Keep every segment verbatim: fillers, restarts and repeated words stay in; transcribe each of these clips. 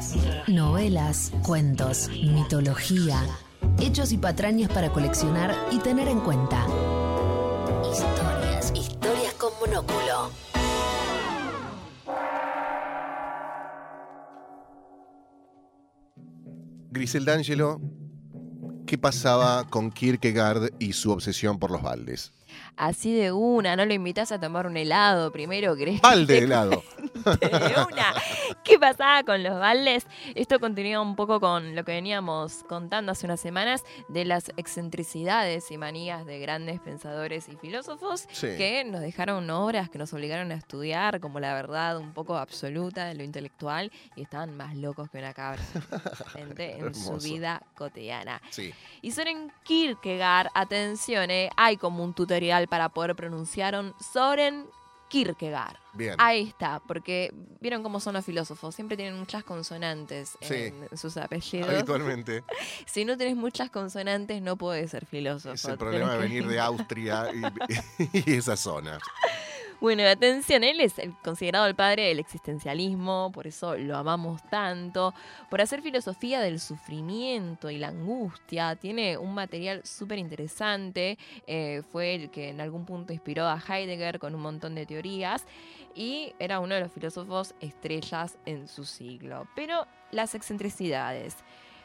Novelas, cuentos, mitología, hechos y patrañas para coleccionar y tener en cuenta. Historias, historias con monóculo. Griselda Angelo, ¿qué pasaba con Kierkegaard y su obsesión por los baldes? Así de una, no lo invitas a tomar un helado primero, ¿querés? Balde de helado. De una. ¿Qué pasaba con los baldes? Esto continúa un poco con lo que veníamos contando hace unas semanas de las excentricidades y manías de grandes pensadores y filósofos Sí. que nos dejaron obras que nos obligaron a estudiar como la verdad un poco absoluta de lo intelectual y estaban más locos que una cabra gente, en su Hermoso. vida cotidiana. Sí. Y Soren Kierkegaard, atención, eh, hay como un tutorial para poder pronunciar un Soren Kierkegaard. Bien. Ahí está, porque vieron cómo son los filósofos, siempre tienen muchas consonantes Sí. en sus apellidos. Habitualmente. Si no tenés muchas consonantes, no podés ser filósofo. Es el problema de Tenés que- venir de Austria y, y esa zona. Bueno, atención, él es el considerado el padre del existencialismo, por eso lo amamos tanto, por hacer filosofía del sufrimiento y la angustia. Tiene un material súper interesante, eh, fue el que en algún punto inspiró a Heidegger con un montón de teorías y era uno de los filósofos estrellas en su siglo. Pero las excentricidades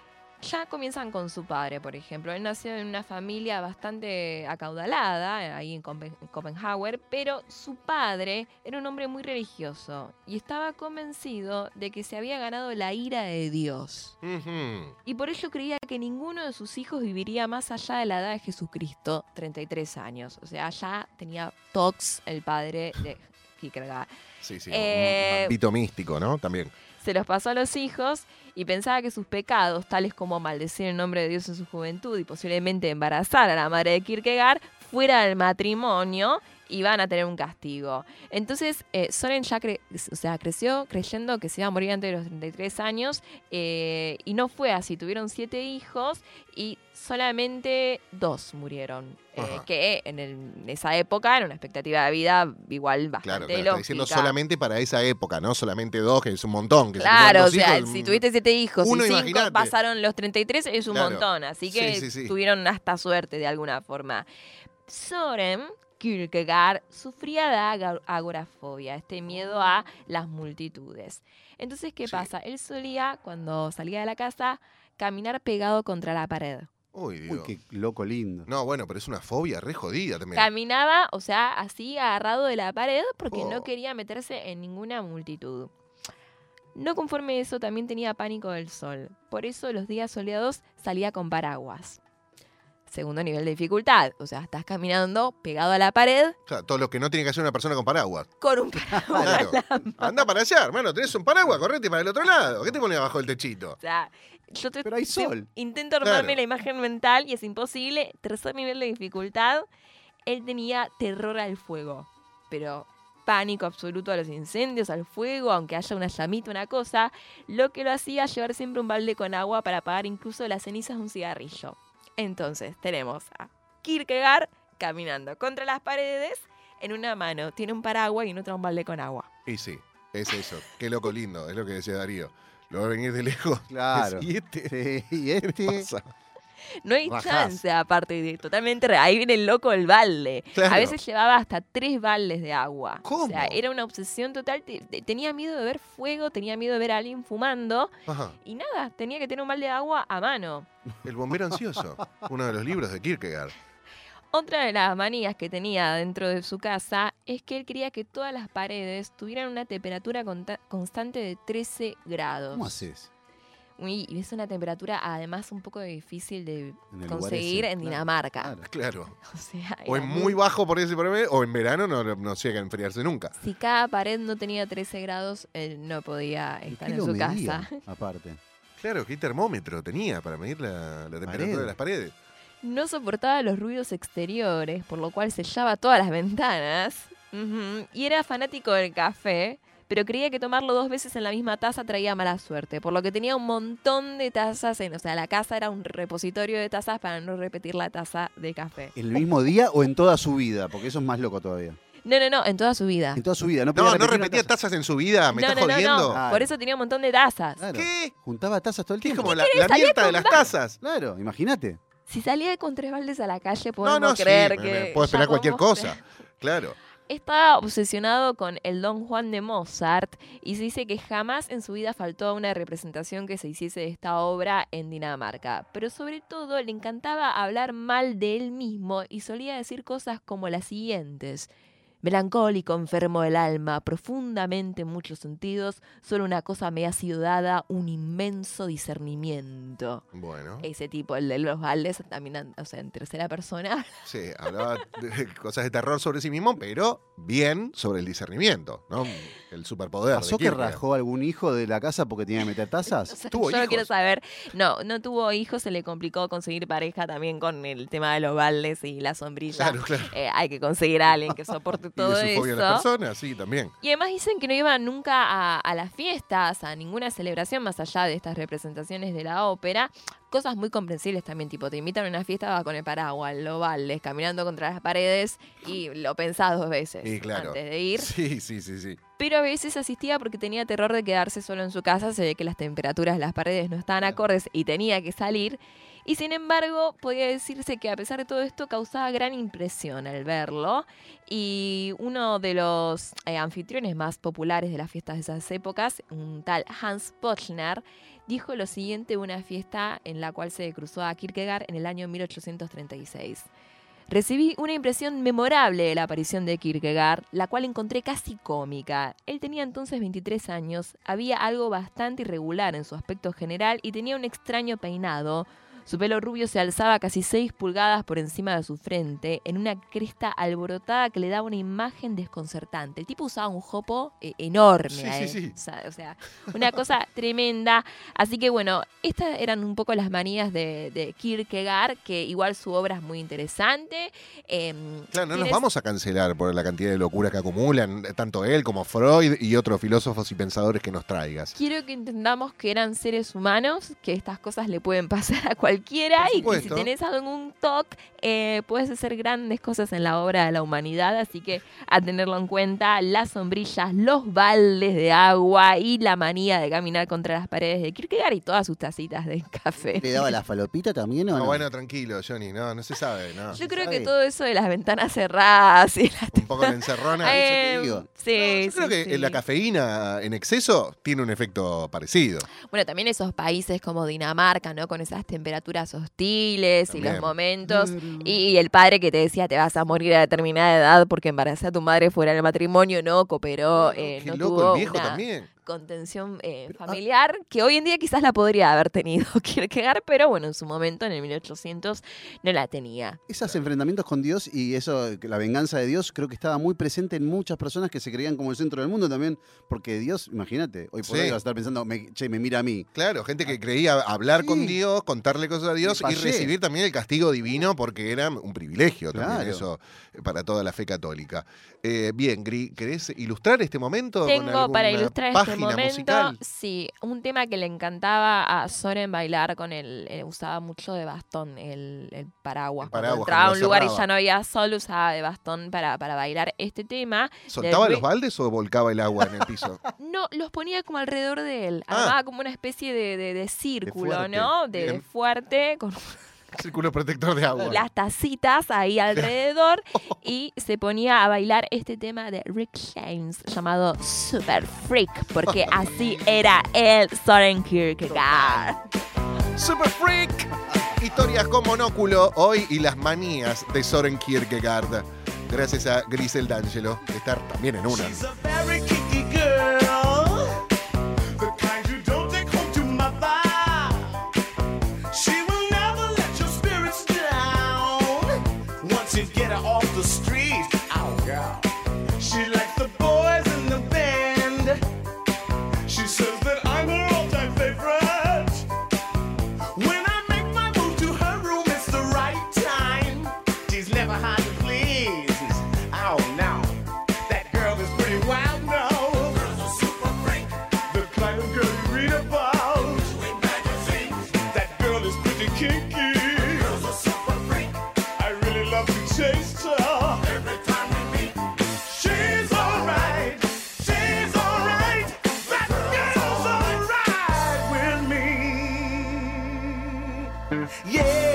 ya comienzan con su padre, por ejemplo. Él nació en una familia bastante acaudalada, ahí en Copen- Copenhague, pero su padre era un hombre muy religioso y estaba convencido de que se había ganado la ira de Dios. Ujú. Y por ello creía que ninguno de sus hijos viviría más allá de la edad de Jesucristo, treinta y tres años. O sea, ya tenía tox el padre de Kierkegaard. Sí, sí. Eh, Un ámbito místico, ¿no? También. Se los pasó a los hijos y pensaba que sus pecados, tales como maldecir el nombre de Dios en su juventud y posiblemente embarazar a la madre de Kierkegaard, fuera del matrimonio, iban a tener un castigo. Entonces, eh, Soren ya cre- o sea, creció creyendo que se iba a morir antes de los treinta y tres años eh, y no fue así. Tuvieron siete hijos y solamente dos murieron. Eh, Ajá. que en, el- en esa época era una expectativa de vida igual Claro, bastante claro, está lógica. diciendo solamente para esa época, ¿no? Solamente dos, que es un montón. Que se Claro, tuvieron o dos sea, hijos, si mm, tuviste siete hijos uno, y cinco imagínate. pasaron los treinta y tres, es un Claro. montón. Así que Sí, sí, sí. tuvieron hasta suerte de alguna forma. Soren Kierkegaard sufría de aga- agorafobia, este miedo a las multitudes. Entonces, ¿qué Sí. pasa? Él solía, cuando salía de la casa, caminar pegado contra la pared. Uy, Dios. Uy, qué loco lindo. No, bueno, pero es una fobia re jodida también. Caminaba, o sea, así agarrado de la pared porque Oh. no quería meterse en ninguna multitud. No conforme eso, también tenía pánico del sol. Por eso los días soleados salía con paraguas. Segundo nivel de dificultad. O sea, estás caminando pegado a la pared O sea, todo lo que no tiene que hacer una persona con paraguas. con un paraguas. Claro. Anda para allá, hermano. Tenés un paraguas, correte para el otro lado. ¿Qué te pones abajo del techito? O sea, yo te- Pero hay te- sol. intento armarme Claro. la imagen mental y es imposible. Tercer nivel de dificultad. Él tenía terror al fuego. Pero pánico absoluto a los incendios, al fuego, aunque haya una llamita, una cosa. Lo que lo hacía llevar siempre un balde con agua para apagar incluso las cenizas de un cigarrillo. Entonces, tenemos a Kierkegaard caminando contra las paredes. En una mano tiene un paraguas y en otra un balde con agua. Y sí, es eso. Qué loco lindo, es lo que decía Darío. Lo va a venir de lejos. Claro. Y este, Sí, y ¿qué le este. pasa? No hay Rajás. chance, aparte de totalmente re- ahí viene el loco el balde. Claro. A veces llevaba hasta tres baldes de agua. ¿Cómo? O sea, era una obsesión total. Te- te- Tenía miedo de ver fuego, tenía miedo de ver a alguien fumando. Ajá. Y nada, tenía que tener un balde de agua a mano. El bombero ansioso. Uno de los libros de Kierkegaard. Otra de las manías que tenía dentro de su casa es que él quería que todas las paredes tuvieran una temperatura conta- constante de trece grados. ¿Cómo haces? Uy, y es una temperatura además un poco difícil de En el lugar conseguir ese, en claro, Dinamarca. claro. Claro. O sea, O era es muy bajo por ese promedio, o en verano no, no llega a enfriarse nunca. Si cada pared no tenía trece grados, él no podía ¿Y estar qué en lo su medía, casa. aparte? Claro, ¿qué termómetro tenía para medir la, la temperatura Pared. de las paredes? No soportaba los ruidos exteriores, por lo cual sellaba todas las ventanas. Ujú. Y era fanático del café, pero creía que tomarlo dos veces en la misma taza traía mala suerte, por lo que tenía un montón de tazas. En, o sea, la casa era un repositorio de tazas para no repetir la taza de café. ¿El mismo día o en toda su vida? Porque eso es más loco todavía. No, no, no, en toda su vida. En toda su vida. No, podía No, no repetir una repetía taza. tazas en su vida, ¿me no, estás no, jodiendo? no, no. Claro. Por eso tenía un montón de tazas. Claro. ¿Qué? Juntaba tazas todo el Que es tiempo. como la, querés? la Salí a Mirta de las comprar. tazas. Claro, imagínate. Si salía con tres baldes a la calle, No, podemos no, sí, creer me- que... me puedo ya esperar cualquier podemos cosa. Claro. Estaba obsesionado con el Don Juan de Mozart y se dice que jamás en su vida faltó a una representación que se hiciese de esta obra en Dinamarca. Pero sobre todo le encantaba hablar mal de él mismo y solía decir cosas como las siguientes. Melancólico, enfermo del alma, profundamente en muchos sentidos, solo una cosa me ha sido dada, un inmenso discernimiento. Bueno. Ese tipo, el de los baldes, también, o sea, en tercera persona. Sí, hablaba de cosas de terror sobre sí mismo, pero bien sobre el discernimiento, ¿no? El superpoder. ¿Pasó de que Kierkegaard. rajó algún hijo de la casa porque tenía que meter O tazas? sea, ¿Tuvo yo no hijos? quiero saber. No, no tuvo hijos, se le complicó conseguir pareja también con el tema de los baldes y la sombrilla. Claro, claro. Eh, hay que conseguir a alguien que soporte Y todo de su fobia a las eso. personas, sí, también. Y además dicen que no iba nunca a, a las fiestas, a ninguna celebración más allá de estas representaciones de la ópera. Cosas muy comprensibles también, tipo, te invitan a una fiesta, vas con el paraguas, los baldes, caminando contra las paredes y lo pensás dos veces Y claro. antes de ir. Sí, sí, sí, sí. Pero a veces asistía porque tenía terror de quedarse solo en su casa, se ve que las temperaturas de las paredes no estaban acordes y tenía que salir. Y sin embargo, podía decirse que a pesar de todo esto causaba gran impresión al verlo. Y uno de los eh, anfitriones más populares de las fiestas de esas épocas, un tal Hans Bochner, dijo lo siguiente de una fiesta en la cual se cruzó a Kierkegaard en el año mil ochocientos treinta y seis. Recibí una impresión memorable de la aparición de Kierkegaard, la cual encontré casi cómica. Él tenía entonces veintitrés años, había algo bastante irregular en su aspecto general y tenía un extraño peinado. Su pelo rubio se alzaba casi seis pulgadas por encima de su frente, en una cresta alborotada que le daba una imagen desconcertante. El tipo usaba un jopo eh, enorme. Sí, eh. sí, sí. O sea, o sea, una cosa tremenda. Así que bueno, estas eran un poco las manías de, de Kierkegaard, que igual su obra es muy interesante. Eh, Claro, no nos tienes- vamos a cancelar por la cantidad de locura que acumulan, eh, tanto él como Freud y otros filósofos y pensadores que nos traigas. Quiero que entendamos que eran seres humanos, que estas cosas le pueden pasar a cualquiera Por y que si supuesto. tenés algún toque, eh, puedes hacer grandes cosas en la obra de la humanidad. Así que a tenerlo en cuenta, las sombrillas, los baldes de agua y la manía de caminar contra las paredes de Kierkegaard y todas sus tacitas de café. ¿Le daba la falopita también o No, no? bueno, tranquilo, Johnny, no, no se sabe, no. Yo creo sabe. que todo eso de las ventanas cerradas y las Un poco la encerrona. Eh, digo. sí, yo creo sí, que sí. la cafeína en exceso tiene un efecto parecido. Bueno, también esos países como Dinamarca, ¿no? Con esas temperaturas hostiles y También. los momentos. Y, y el padre que te decía, te vas a morir a determinada edad porque embarazé a tu madre fuera del matrimonio, no cooperó, eh, Qué no loco tuvo el viejo una también. contención eh, Pero, ah. familiar, que hoy en día quizás la podría haber tenido Kierkegaard, pero bueno, en su momento, en el mil ochocientos, no la tenía. Esos enfrentamientos con Dios y eso, que la venganza de Dios, creo que estaba muy presente en muchas personas que se creían como el centro del mundo también, porque Dios, imagínate, hoy por Sí. hoy vas a estar pensando, me, che, me mira a mí. Claro, gente que creía hablar Sí. con Dios, contarle cosas a Dios y fallé. recibir también el castigo divino porque era un privilegio también Claro. eso eh, para toda la fe católica. Eh, bien, Gri, ¿querés ilustrar este momento? con Tengo para alguna ilustrar este página momento, musical? sí, un tema que le encantaba a Soren bailar con el, eh, usaba mucho de bastón el, el paraguas. El Cuando paraguas, entraba a cuando un lo lugar y cerraba. ya no había sol, usaba de bastón para, para bailar este tema. ¿Soltaba del los baldes o volcaba el agua en el piso? No, los ponía como alrededor de él. Ah. Armaba como una especie de, de, de círculo, fuerte. ¿no? De, de Bien. fuerte, con Círculo protector de agua. las tacitas ahí alrededor y se ponía a bailar este tema de Rick James llamado Super Freak, porque así era el Soren Kierkegaard. Super Freak. Historias con monóculo hoy y las manías de Soren Kierkegaard. Gracias a Grisel D'Angelo, que está también en una. She's a very kinky girl, the kind you don't take home to mother. She will never let your spirits down. Once you get her off the street, oh girl, she likes the boys in the band. She says that I'm her all-time favorite. When I make my move to her room, it's the right time. She's never hard to please. Oh no, that girl is pretty wild now. Girl's a super freak. The kind of girl you read about. In magazines. That girl is pretty kinky. Girl's a super freak. I really love to taste her. Every time we meet. Yeah.